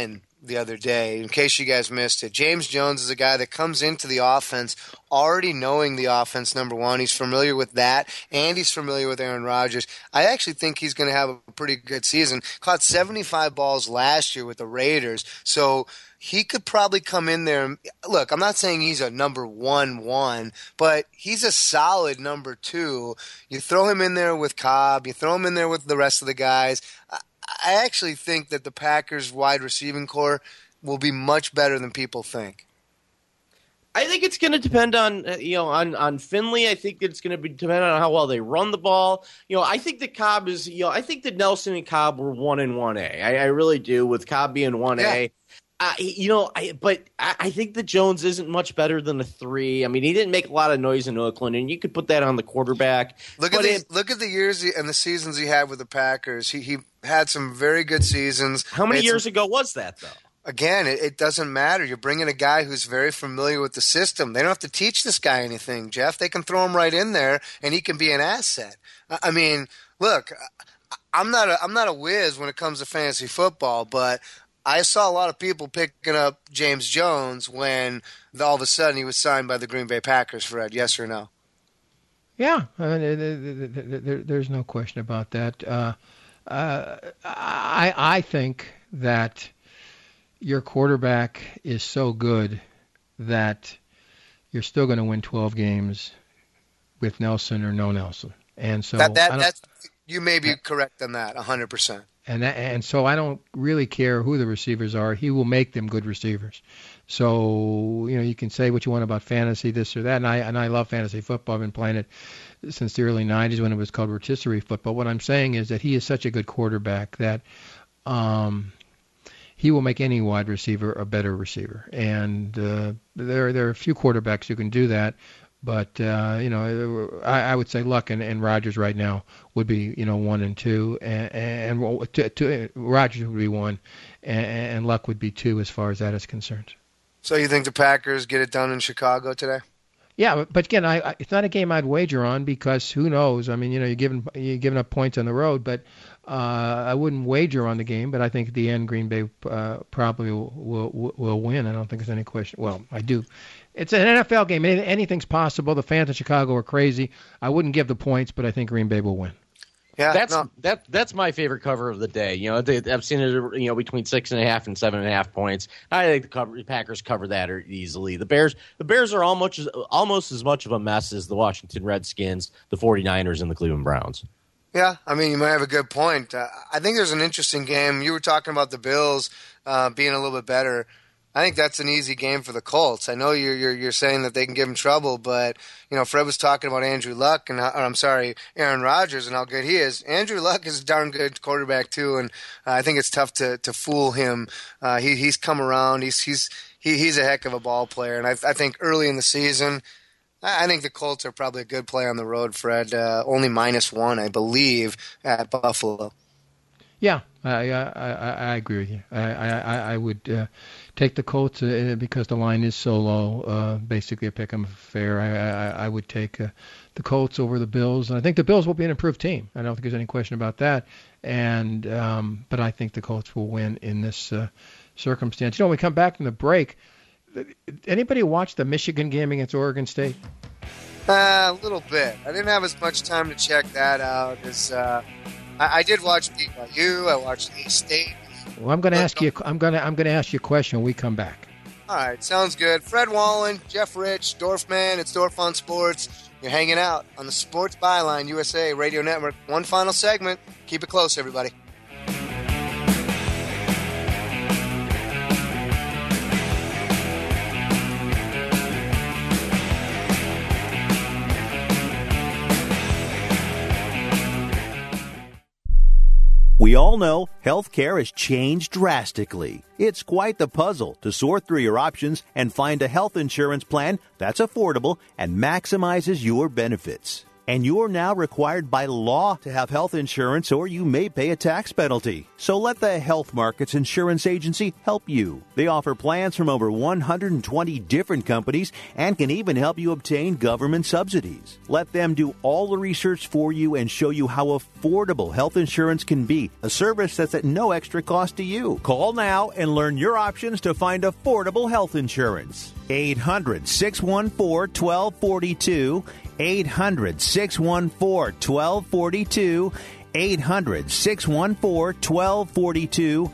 the other day, in case you guys missed it. James Jones is a guy that comes into the offense already knowing the offense, number one. He's familiar with that, and he's familiar with Aaron Rodgers. I actually think he's going to have a pretty good season. Caught 75 balls last year with the Raiders, so he could probably come in there. Look, I'm not saying he's a number 1, but he's a solid number 2. You throw him in there with Cobb, you throw him in there with the rest of the guys. I actually think that the Packers' wide receiving core will be much better than people think. I think it's going to depend on on Finley. I think it's going to depend on how well they run the ball. I think that Cobb is. I think that Nelson and Cobb were 1 and 1A. I really do, with Cobb being 1A. Yeah. But I think that Jones isn't much better than a 3. I mean, he didn't make a lot of noise in Oakland, and you could put that on the quarterback. Look at the years and the seasons he had with the Packers. He had some very good seasons. How many years ago was that, though? Again, it doesn't matter. You're bringing a guy who's very familiar with the system. They don't have to teach this guy anything, Jeff. They can throw him right in there, and he can be an asset. I mean, look, I'm not a whiz when it comes to fantasy football, but I saw a lot of people picking up James Jones when all of a sudden he was signed by the Green Bay Packers, Fred. Yes or no? Yeah, there's no question about that. I think that your quarterback is so good that you're still going to win 12 games with Nelson or no Nelson. And so that's you may be correct on that, 100%. And so I don't really care who the receivers are. He will make them good receivers. So you can say what you want about fantasy, this or that, and I love fantasy football. I've been playing it since the early 90s when it was called rotisserie football. What I'm saying is that he is such a good quarterback that he will make any wide receiver a better receiver. And there are a few quarterbacks who can do that. But, I would say Luck and Rodgers right now would be, 1 and 2. And Rodgers would be 1, and Luck would be 2 as far as that is concerned. So you think the Packers get it done in Chicago today? Yeah, but again, it's not a game I'd wager on because who knows? I mean, you're giving up points on the road, but I wouldn't wager on the game. But I think at the end, Green Bay probably will win. I don't think there's any question. Well, I do. It's an NFL game. Anything's possible. The fans in Chicago are crazy. I wouldn't give the points, but I think Green Bay will win. Yeah, that's my favorite cover of the day. I've seen it between 6.5 and 7.5 points. I think the Packers cover that easily. The Bears are almost as much of a mess as the Washington Redskins, the 49ers, and the Cleveland Browns. Yeah, I mean, you might have a good point. I think there's an interesting game. You were talking about the Bills being a little bit better. I think that's an easy game for the Colts. I know you're saying that they can give them trouble, but Fred was talking about Aaron Rodgers and how good he is. Andrew Luck is a darn good quarterback too, and I think it's tough to fool him. He's come around. He's a heck of a ball player, and I think early in the season, I think the Colts are probably a good play on the road. Fred, only -1, I believe, at Buffalo. Yeah, I agree with you. I would take the Colts because the line is so low. Basically, a pick 'em fair. I would take the Colts over the Bills, and I think the Bills will be an improved team. I don't think there's any question about that. And but I think the Colts will win in this circumstance. When we come back from the break, anybody watch the Michigan game against Oregon State? A little bit. I didn't have as much time to check that out as. I did watch BYU. I watched A-State. Well, I'm going to ask you. I'm going to ask you a question when we come back. All right, sounds good. Fred Wallen, Jeff Rich, Dorfman. It's Dorf on Sports. You're hanging out on the Sports Byline USA Radio Network. One final segment. Keep it close, everybody. We all know healthcare has changed drastically. It's quite the puzzle to sort through your options and find a health insurance plan that's affordable and maximizes your benefits. And you're now required by law to have health insurance, or you may pay a tax penalty. So let the Health Markets Insurance Agency help you. They offer plans from over 120 different companies and can even help you obtain government subsidies. Let them do all the research for you and show you how affordable health insurance can be, a service that's at no extra cost to you. Call now and learn your options to find affordable health insurance. 800-614-1242. 800-614-1242. 800-614-1242.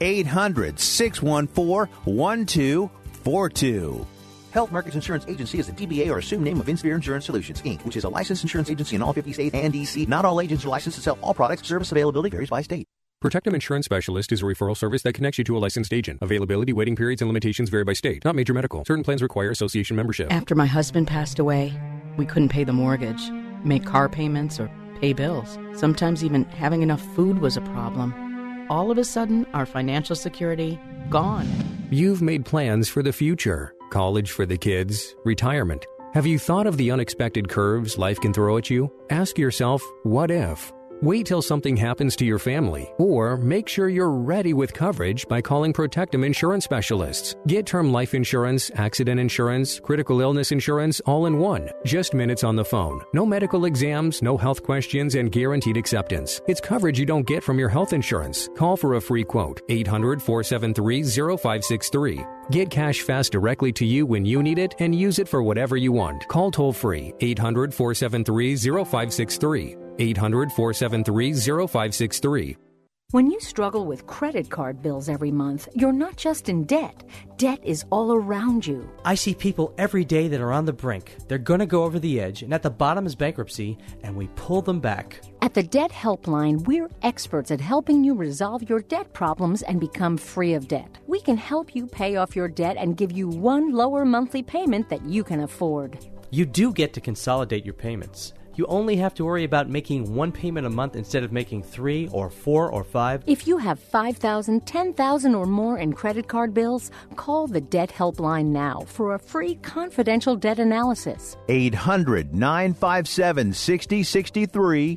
800-614-1242. Health Markets Insurance Agency is a DBA or assumed name of Insphere Insurance Solutions, Inc., which is a licensed insurance agency in all 50 states and D.C. Not all agents are licensed to sell all products. Service availability varies by state. Protectum Insurance Specialist is a referral service that connects you to a licensed agent. Availability, waiting periods, and limitations vary by state. Not major medical. Certain plans require association membership. After my husband passed away, we couldn't pay the mortgage, make car payments, or pay bills. Sometimes even having enough food was a problem. All of a sudden, our financial security, gone. You've made plans for the future. College for the kids, retirement. Have you thought of the unexpected curves life can throw at you? Ask yourself, what if? Wait till something happens to your family, or make sure you're ready with coverage by calling Protectum Insurance Specialists. Get term life insurance, accident insurance, critical illness insurance all in one. Just minutes on the phone. No medical exams, no health questions, and guaranteed acceptance. It's coverage you don't get from your health insurance. Call for a free quote. 800-473-0563. Get cash fast directly to you when you need it and use it for whatever you want. Call toll-free 800-473-0563. 800-473-0563. When you struggle with credit card bills every month, you're not just in debt. Debt is all around you. I see people every day that are on the brink. They're going to go over the edge, and at the bottom is bankruptcy, and we pull them back. At the Debt Helpline, we're experts at helping you resolve your debt problems and become free of debt. We can help you pay off your debt and give you one lower monthly payment that you can afford. You do get to consolidate your payments. You only have to worry about making one payment a month instead of making 3 or 4 or 5. If you have $5,000, $10,000 or more in credit card bills, call the Debt Helpline now for a free confidential debt analysis. 800-957-6063.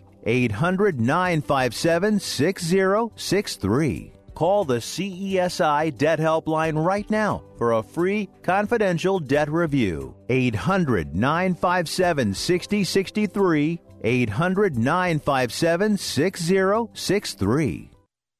800-957-6063. Call the CESI Debt Helpline right now for a free confidential debt review. 800-957-6063. 800-957-6063.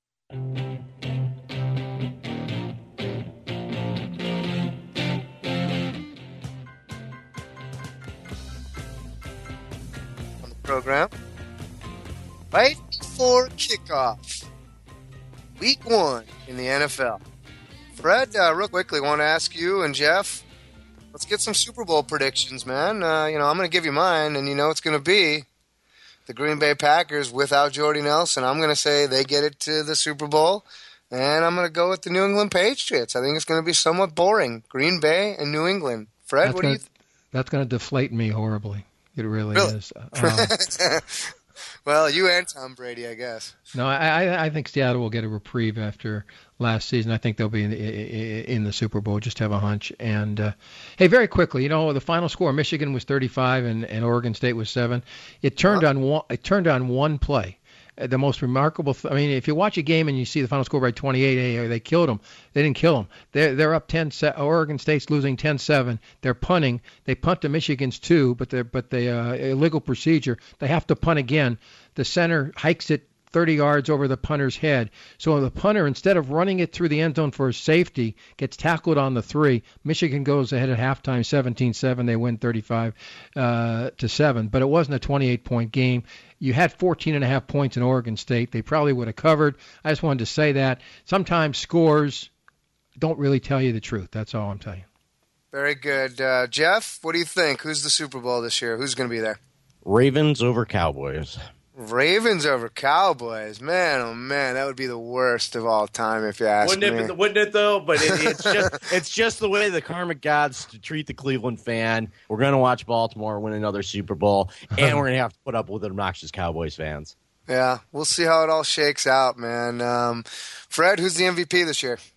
On the program, right before kickoff. Week 1 in the NFL. Fred, real quickly, want to ask you and Jeff, let's get some Super Bowl predictions, man. I'm going to give you mine, and it's going to be the Green Bay Packers without Jordy Nelson. I'm going to say they get it to the Super Bowl, and I'm going to go with the New England Patriots. I think it's going to be somewhat boring. Green Bay and New England. Fred, what do you think? That's going to deflate me horribly. It really is. Well, you and Tom Brady, I guess. No, I think Seattle will get a reprieve after last season. I think they'll be in the Super Bowl. Just have a hunch. And hey, very quickly, the final score: Michigan was 35 and Oregon State was 7. It turned on one. It turned on one play. The most remarkable. If you watch a game and you see the final score by 28, they killed them. They didn't kill them. They're up 10. Oregon State's losing 10-7. They're punting. They punt to Michigan's 2, but the illegal procedure. They have to punt again. The center hikes it 30 yards over the punter's head. So the punter, instead of running it through the end zone for a safety, gets tackled on the 3. Michigan goes ahead at halftime 17-7. They win 35-7. But it wasn't a 28-point game. You had 14.5 points in Oregon State. They probably would have covered. I just wanted to say that. Sometimes scores don't really tell you the truth. That's all I'm telling you. Very good. Jeff, what do you think? Who's the Super Bowl this year? Who's going to be there? Ravens over Cowboys. Ravens over Cowboys. Man, oh man, that would be the worst of all time if you ask me. Wouldn't it though? But it's just the way the karmic gods treat the Cleveland fan. We're going to watch Baltimore win another Super Bowl, and we're going to have to put up with obnoxious Cowboys fans. Yeah, we'll see how it all shakes out, man. Fred, who's the MVP this year?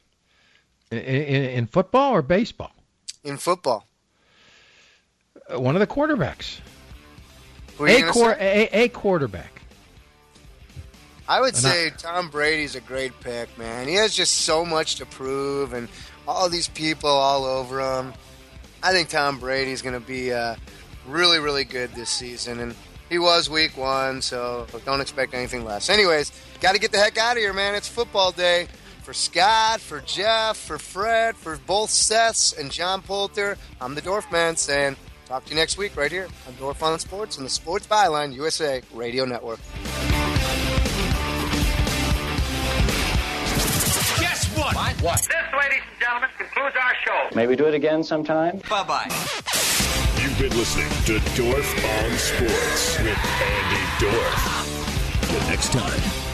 In football or baseball? In football. One of the quarterbacks. A quarterback. I would say Tom Brady's a great pick, man. He has just so much to prove, and all these people all over him. I think Tom Brady's going to be really, really good this season, and he was week 1, so don't expect anything less. Anyways, got to get the heck out of here, man. It's football day. For Scott, for Jeff, for Fred, for both Seths and John Poulter, I'm the Dorf Man saying, talk to you next week right here on Dorf on Sports and the Sports Byline USA Radio Network. Guess what? What? This, ladies and gentlemen, concludes our show. Maybe do it again sometime. Bye-bye. You've been listening to Dorf on Sports with Andy Dorf. The next time